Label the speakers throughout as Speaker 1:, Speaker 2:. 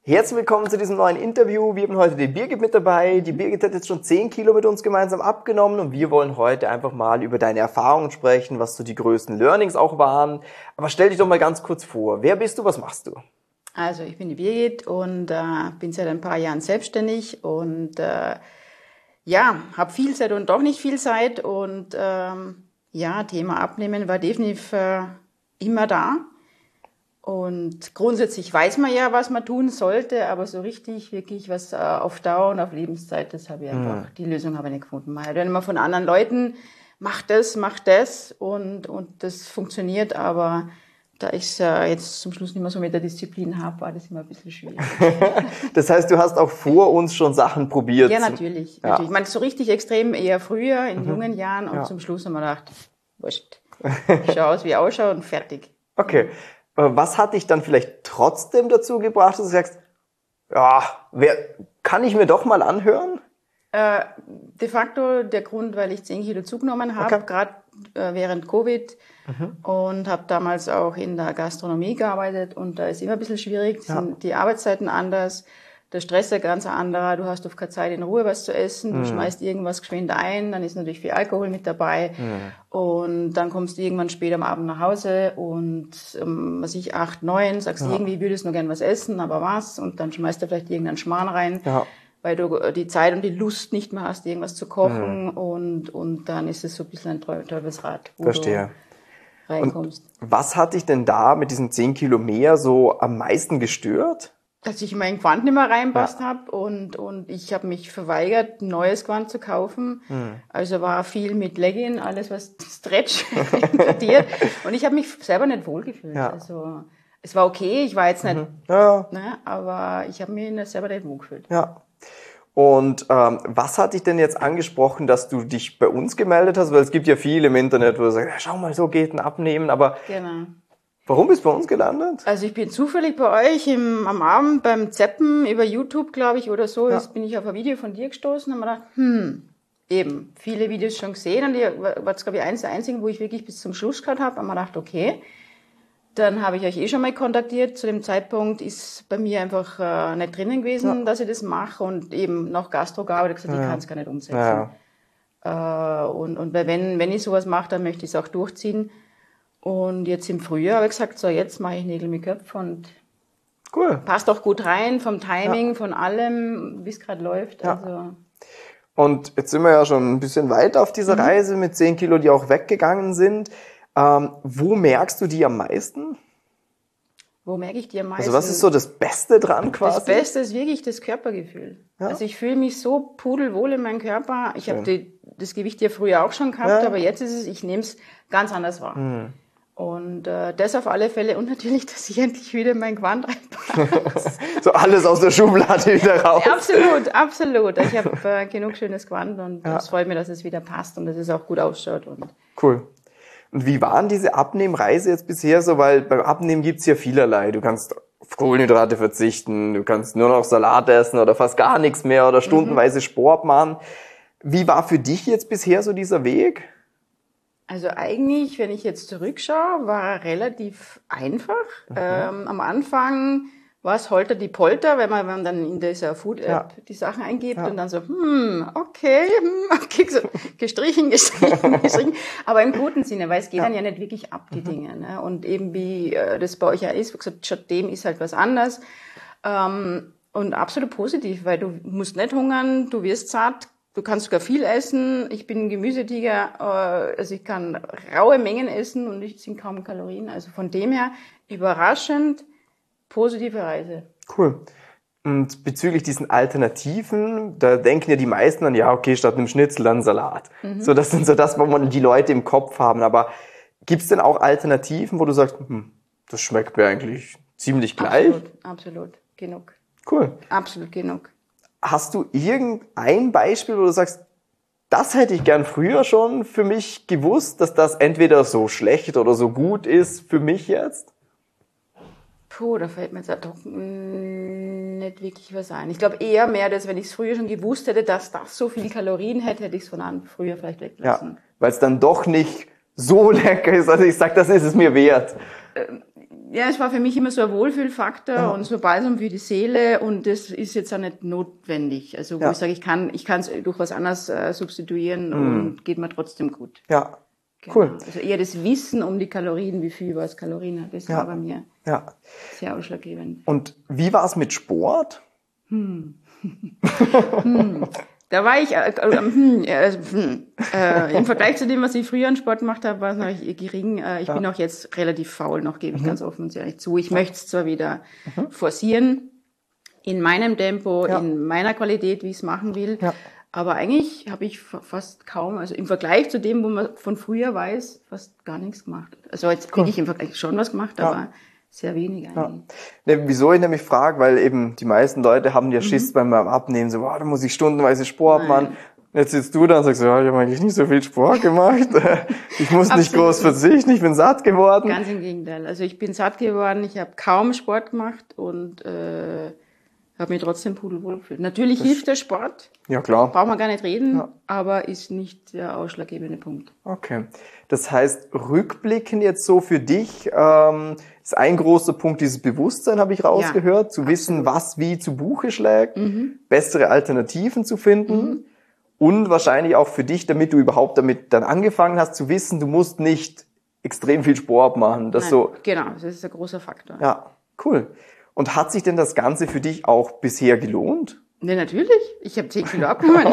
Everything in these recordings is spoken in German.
Speaker 1: Herzlich willkommen zu diesem neuen Interview. Wir haben heute die Birgit mit dabei. Die Birgit hat jetzt schon 10 Kilo mit uns gemeinsam abgenommen und wir wollen heute einfach mal über deine Erfahrungen sprechen, was so die größten Learnings auch waren. Aber stell dich doch mal ganz kurz vor. Wer bist du, was machst du?
Speaker 2: Also ich bin die Birgit und bin seit ein paar Jahren selbstständig und habe viel Zeit und doch nicht viel Zeit und Thema Abnehmen war definitiv immer da. Und grundsätzlich weiß man ja, was man tun sollte, aber so richtig, wirklich was auf Dauer und auf Lebenszeit, das habe ich einfach, die Lösung habe ich nicht gefunden. Man hört immer von anderen Leuten, mach das und das funktioniert, aber da ich jetzt zum Schluss nicht mehr so mit der Disziplin habe, war das immer ein bisschen schwierig.
Speaker 1: Das heißt, du hast auch vor uns schon Sachen probiert?
Speaker 2: Ja, natürlich. Ja. Ich meine, so richtig extrem eher früher, in jungen Jahren und zum Schluss haben wir gedacht, wurscht, ich schaue aus wie ich ausschaue und fertig.
Speaker 1: Okay. Was hat dich dann vielleicht trotzdem dazu gebracht, dass du sagst, ja, kann ich mir doch mal anhören?
Speaker 2: De facto der Grund, weil ich 10 Kilo zugenommen habe, gerade während Covid und habe damals auch in der Gastronomie gearbeitet und da ist immer ein bisschen schwierig, sind die Arbeitszeiten anders, der Stress ist ganz anderer, du hast oft keine Zeit in Ruhe was zu essen, du schmeißt irgendwas geschwind ein, dann ist natürlich viel Alkohol mit dabei und dann kommst du irgendwann spät am Abend nach Hause und 8, 9, sagst irgendwie, würdest nur gern was essen, aber was? Und dann schmeißt du vielleicht irgendeinen Schmarrn rein, weil du die Zeit und die Lust nicht mehr hast, irgendwas zu kochen und dann ist es so ein bisschen ein Teufelsrad, wo du reinkommst.
Speaker 1: Und was hat dich denn da mit diesen 10 Kilo mehr so am meisten gestört?
Speaker 2: Dass ich mein Gewand nicht mehr reinpasst habe und ich habe mich verweigert, ein neues Gewand zu kaufen. Also war viel mit Legging, alles was Stretch inkludiert. Und ich habe mich selber nicht wohlgefühlt. Also es war okay, ich war jetzt nicht, aber ich habe mich selber nicht wohlgefühlt.
Speaker 1: Ja. Und was hat dich denn jetzt angesprochen, dass du dich bei uns gemeldet hast? Weil es gibt ja viel im Internet, wo du sagst, schau mal, so geht ein Abnehmen, aber...
Speaker 2: Genau.
Speaker 1: Warum bist du bei uns gelandet?
Speaker 2: Also ich bin zufällig bei euch am Abend beim Zappen über YouTube, glaube ich, oder so, jetzt bin ich auf ein Video von dir gestoßen und habe gedacht, eben, viele Videos schon gesehen und ihr war glaube ich eins der einzigen, wo ich wirklich bis zum Schluss geschaut habe und mir gedacht, okay, dann habe ich euch schon mal kontaktiert. Zu dem Zeitpunkt ist bei mir einfach nicht drinnen gewesen, dass ich das mache und eben noch Gastro gearbeitet, gesagt, ich kann es gar nicht umsetzen. Und wenn ich sowas mache, dann möchte ich es auch durchziehen. Und jetzt im Frühjahr habe ich gesagt, so jetzt mache ich Nägel mit Köpfen und passt auch gut rein vom Timing, von allem, wie es gerade läuft.
Speaker 1: Ja.
Speaker 2: Also.
Speaker 1: Und jetzt sind wir ja schon ein bisschen weiter auf dieser Reise mit 10 Kilo, die auch weggegangen sind. Wo merkst du die am meisten?
Speaker 2: Wo merke ich die am meisten?
Speaker 1: Also was ist so das Beste dran quasi?
Speaker 2: Das Beste ist wirklich das Körpergefühl. Ja? Also ich fühle mich so pudelwohl in meinem Körper. Ich habe das Gewicht ja früher auch schon gehabt, aber jetzt ist es, ich nehme es ganz anders wahr. Und das auf alle Fälle und natürlich, dass ich endlich wieder in mein Gewand reinpasse.
Speaker 1: So alles aus der Schublade wieder raus.
Speaker 2: Absolut. Ich habe genug schönes Gewand und es freut mich, dass es wieder passt und dass es auch gut ausschaut.
Speaker 1: Cool. Und wie waren diese Abnehmreise jetzt bisher so? Weil beim Abnehmen gibt's ja vielerlei. Du kannst auf Kohlenhydrate verzichten, du kannst nur noch Salat essen oder fast gar nichts mehr oder stundenweise Sport machen. Wie war für dich jetzt bisher so dieser Weg?
Speaker 2: Also eigentlich, wenn ich jetzt zurückschaue, war er relativ einfach. Am Anfang war es Holter die Polter, wenn man dann in dieser Food-App die Sachen eingibt und dann so, okay, so gestrichen. Aber im guten Sinne, weil es geht dann ja nicht wirklich ab, die Dinge. Ne? Und eben wie das bei euch ja ist, wie gesagt, statt dem ist halt was anderes. Und absolut positiv, weil du musst nicht hungern, du wirst satt, du kannst sogar viel essen. Ich bin ein Gemüsetiger, also ich kann raue Mengen essen und es sind kaum Kalorien. Also von dem her überraschend positive Reise.
Speaker 1: Cool. Und bezüglich diesen Alternativen, da denken ja die meisten dann, ja okay, statt einem Schnitzel dann Salat. So, das sind so das, wo man die Leute im Kopf haben. Aber gibt's denn auch Alternativen, wo du sagst, das schmeckt mir eigentlich ziemlich gleich?
Speaker 2: Absolut. Genug.
Speaker 1: Cool.
Speaker 2: Absolut genug.
Speaker 1: Hast du irgendein Beispiel, wo du sagst, das hätte ich gern früher schon für mich gewusst, dass das entweder so schlecht oder so gut ist für mich jetzt?
Speaker 2: Da fällt mir jetzt ad hoc nicht wirklich was ein. Ich glaube eher mehr, dass wenn ich es früher schon gewusst hätte, dass das so viel Kalorien hätte, hätte ich es von an früher vielleicht weggelassen.
Speaker 1: Weil es dann doch nicht so lecker ist. Also ich sag, das ist es mir wert.
Speaker 2: Ja, es war für mich immer so ein Wohlfühlfaktor und so balsam für die Seele und das ist jetzt auch nicht notwendig. Also wo ich sage, ich kann es durch was anderes substituieren und geht mir trotzdem gut.
Speaker 1: Ja,
Speaker 2: genau.
Speaker 1: Cool.
Speaker 2: Also eher das Wissen um die Kalorien, wie viel was Kalorien hat, das war bei mir sehr ausschlaggebend.
Speaker 1: Und wie war es mit Sport?
Speaker 2: Da war ich, im Vergleich zu dem, was ich früher an Sport gemacht habe, war es noch gering. Ich bin auch jetzt relativ faul noch, gebe ich ganz offen und ehrlich zu. Ich möchte es zwar wieder forcieren, in meinem Tempo, in meiner Qualität, wie ich es machen will, aber eigentlich habe ich fast kaum, also im Vergleich zu dem, wo man von früher weiß, fast gar nichts gemacht. Also jetzt wirklich im Vergleich schon was gemacht, aber sehr wenig eigentlich.
Speaker 1: Ja. Ne, wieso ich nämlich frage, weil eben die meisten Leute haben ja Schiss beim Abnehmen, so, da muss ich stundenweise Sport machen. Jetzt sitzt du da und sagst, ja, ich habe eigentlich nicht so viel Sport gemacht. Ich muss nicht groß verzichten, ich bin satt geworden.
Speaker 2: Ganz im Gegenteil. Also ich bin satt geworden, ich habe kaum Sport gemacht und habe mich trotzdem pudelwohl gefühlt. Natürlich hilft der Sport.
Speaker 1: Ja, klar.
Speaker 2: Braucht man gar nicht reden, aber ist nicht der ausschlaggebende Punkt.
Speaker 1: Okay. Das heißt, rückblickend jetzt so für dich, ist ein großer Punkt dieses Bewusstsein, habe ich rausgehört, zu wissen, was wie zu Buche schlägt, bessere Alternativen zu finden und wahrscheinlich auch für dich, damit du überhaupt damit dann angefangen hast, zu wissen, du musst nicht extrem viel Sport machen. Das
Speaker 2: Genau, das ist ein großer Faktor.
Speaker 1: Ja, cool. Und hat sich denn das Ganze für dich auch bisher gelohnt?
Speaker 2: Ne, natürlich. Ich habe 10 Kilo abgenommen.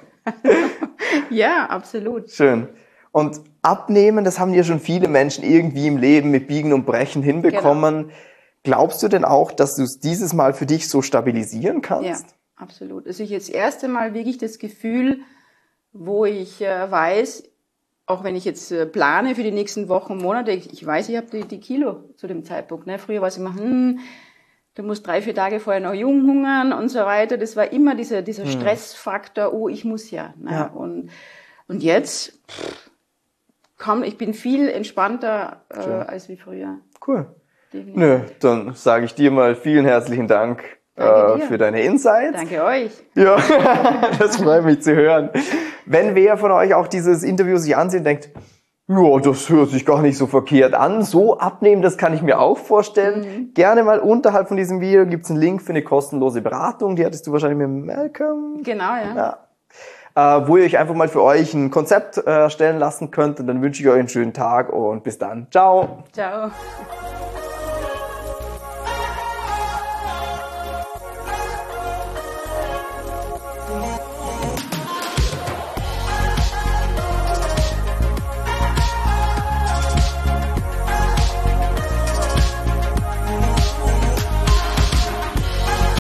Speaker 2: Ja, absolut.
Speaker 1: Schön. Und abnehmen, das haben ja schon viele Menschen irgendwie im Leben mit Biegen und Brechen hinbekommen. Genau. Glaubst du denn auch, dass du es dieses Mal für dich so stabilisieren kannst?
Speaker 2: Ja, absolut. Also ich jetzt das erste Mal wirklich das Gefühl, wo ich weiß, auch wenn ich jetzt plane für die nächsten Wochen und Monate, ich weiß, ich habe die Kilo zu dem Zeitpunkt. Ne? Früher war es immer, du musst 3-4 Tage vorher noch jung hungern und so weiter. Das war immer dieser Stressfaktor, ich muss ja. Ne? Ja. Und jetzt, ich bin viel entspannter als wie früher.
Speaker 1: Cool. Definitiv. Nö, dann sage ich dir mal vielen herzlichen Dank für deine Insights.
Speaker 2: Danke euch.
Speaker 1: Ja, das freut mich zu hören. Wenn wer von euch auch dieses Interview sich ansieht und denkt, ja, das hört sich gar nicht so verkehrt an, so abnehmen, das kann ich mir auch vorstellen. Gerne mal unterhalb von diesem Video gibt's einen Link für eine kostenlose Beratung, die hattest du wahrscheinlich mit Malcolm.
Speaker 2: Genau, ja.
Speaker 1: Wo ihr euch einfach mal für euch ein Konzept erstellen lassen könnt und dann wünsche ich euch einen schönen Tag und bis dann. Ciao.
Speaker 2: Ciao.